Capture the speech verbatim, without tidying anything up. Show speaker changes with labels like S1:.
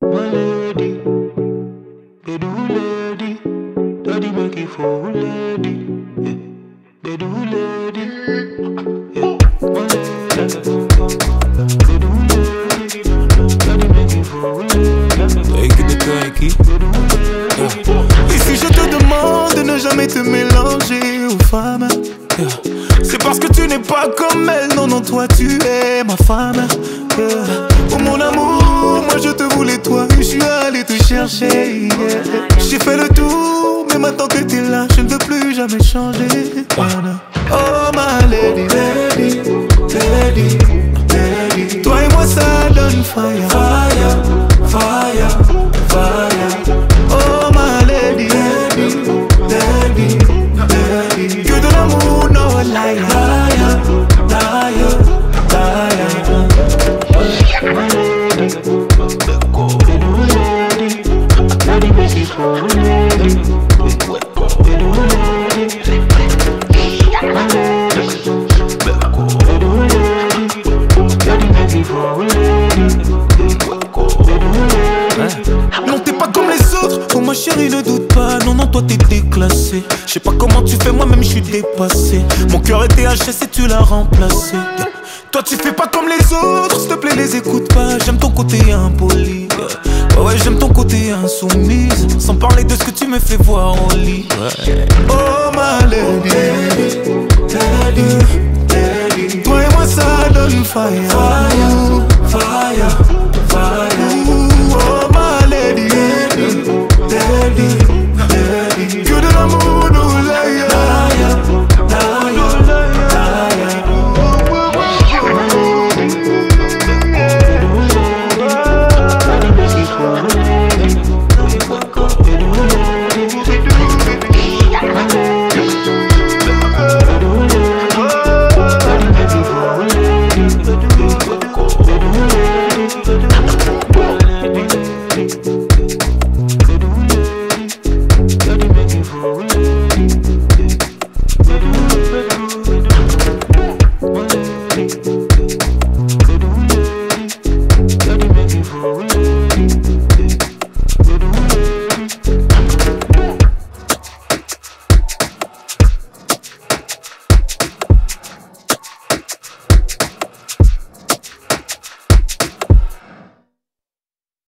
S1: My lady, they do lady, daddy make it for lady, yeah. They do lady, yeah. My lady, they do lady, daddy make it for lady, yeah. Et si je te demande de ne jamais te mélanger aux femmes, yeah, c'est parce que tu n'es pas comme elle, non non toi tu es ma femme, yeah. Oh mon amour, moi je te voulais toi, je suis allé te chercher, yeah. J'ai fait le tour, mais maintenant que t'es là, je ne veux plus jamais changer, yeah. Oh ma lady, lady, lady, lady. Toi et moi ça donne fire, fire, fire, fire. Oh ma lady, lady, lady, lady. Que de l'amour, no lie, liar, liar, liar. My lady, they do lady, daddy make it for lady, they do lady. My lady, they do lady, daddy make it for lady, they do lady. Non t'es pas comme les autres, oh ma chérie ne doute pas, non non toi t'es déclassé. Je sais pas comment tu fais, moi-même je suis dépassé. Mon cœur était H S et tu l'as remplacé, yeah. Toi tu fais pas comme les autres, s'il te plaît les écoute pas. J'aime ton côté impoli, yeah. Ouais ouais j'aime ton côté insoumise, sans parler de ce que tu me fais voir au lit, ouais. Oh ma lady, lady, lady. Toi et moi ça donne fire, fire, fire.